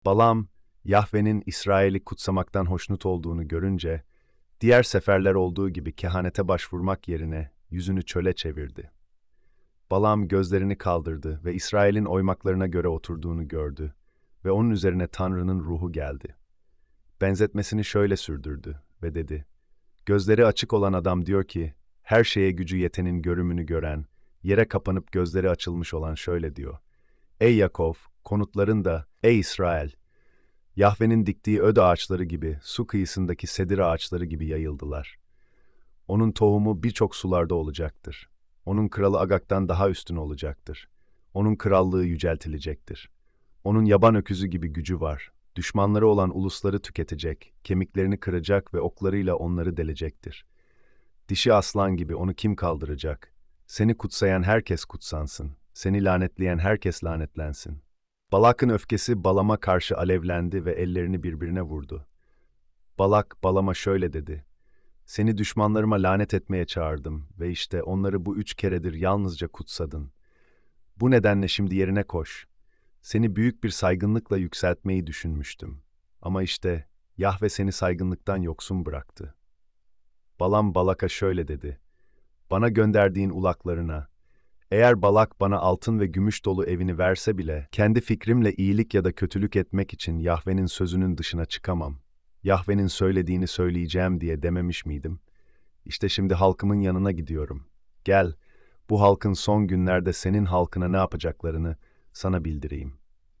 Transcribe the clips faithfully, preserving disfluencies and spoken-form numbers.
Balam, Yahve'nin İsrail'i kutsamaktan hoşnut olduğunu görünce, diğer seferler olduğu gibi kehanete başvurmak yerine yüzünü çöle çevirdi. Balam gözlerini kaldırdı ve İsrail'in oymaklarına göre oturduğunu gördü ve onun üzerine Tanrı'nın ruhu geldi. Benzetmesini şöyle sürdürdü ve dedi, gözleri açık olan adam diyor ki, her şeye gücü yetenin görümünü gören, yere kapanıp gözleri açılmış olan şöyle diyor. Ey Yakov, konutların da, ey İsrail, Yahve'nin diktiği öd ağaçları gibi, su kıyısındaki sedir ağaçları gibi yayıldılar. Onun tohumu birçok sularda olacaktır. Onun kralı Agag'dan daha üstün olacaktır. Onun krallığı yüceltilecektir. Onun yaban öküzü gibi gücü var. Düşmanları olan ulusları tüketecek, kemiklerini kıracak ve oklarıyla onları delecektir. Dişi aslan gibi onu kim kaldıracak? Seni kutsayan herkes kutsansın. Seni lanetleyen herkes lanetlensin. Balak'ın öfkesi Balam'a karşı alevlendi ve ellerini birbirine vurdu. Balak, Balam'a şöyle dedi. Seni düşmanlarıma lanet etmeye çağırdım ve işte onları bu üç keredir yalnızca kutsadın. Bu nedenle şimdi yerine koş. Seni büyük bir saygınlıkla yükseltmeyi düşünmüştüm. Ama işte Yahve seni saygınlıktan yoksun bıraktı. Balam Balak'a şöyle dedi. Bana gönderdiğin ulaklarına, eğer Balak bana altın ve gümüş dolu evini verse bile, kendi fikrimle iyilik ya da kötülük etmek için Yahve'nin sözünün dışına çıkamam. Yahve'nin söylediğini söyleyeceğim diye dememiş miydim? İşte şimdi halkımın yanına gidiyorum. Gel, bu halkın son günlerde senin halkına ne yapacaklarını sana bildireyim.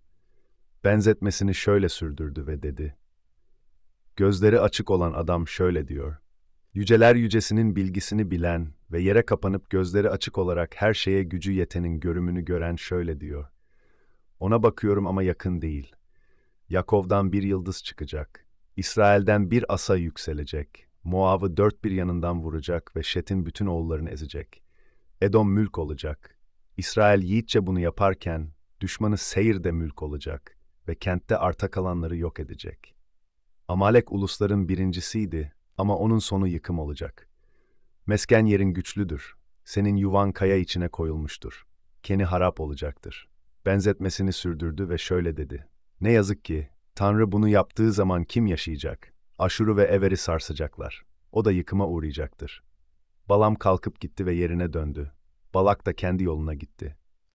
Benzetmesini şöyle sürdürdü ve dedi. Gözleri açık olan adam şöyle diyor. Yüceler yücesinin bilgisini bilen ve yere kapanıp gözleri açık olarak her şeye gücü yetenin görümünü gören şöyle diyor. Ona bakıyorum ama yakın değil. Yakov'dan bir yıldız çıkacak. İsrail'den bir asa yükselecek. Moab'ı dört bir yanından vuracak ve Şet'in bütün oğullarını ezecek. Edom mülk olacak. İsrail yiğitçe bunu yaparken düşmanı Seyir de mülk olacak ve kentte arta kalanları yok edecek. Amalek ulusların birincisiydi ama onun sonu yıkım olacak. Mesken yerin güçlüdür. Senin yuvan kaya içine koyulmuştur. Keni harap olacaktır. Benzetmesini sürdürdü ve şöyle dedi. Ne yazık ki Tanrı bunu yaptığı zaman kim yaşayacak? Aşur'u ve Ever'i sarsacaklar. O da yıkıma uğrayacaktır. Balam kalkıp gitti ve yerine döndü. Balak da kendi yoluna gitti.